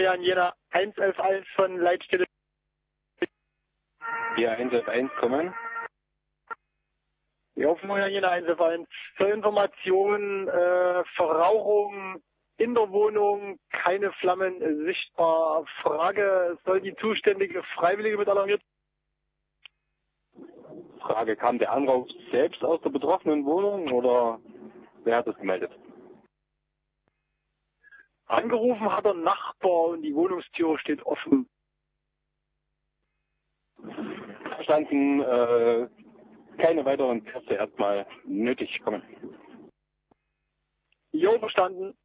Jena 111 von Leitstelle. Hier 111 kommen. Ja, von Jena 111. Zur Information, Verrauchung in der Wohnung, keine Flammen sichtbar. Frage, soll die zuständige Freiwillige mit alarmiert? Frage, kam der Anruf selbst aus der betroffenen Wohnung oder wer hat es gemeldet? Angerufen hat der Nachbar und die Wohnungstür steht offen. Verstanden, keine weiteren Kräfte erstmal nötig kommen. Jo, verstanden.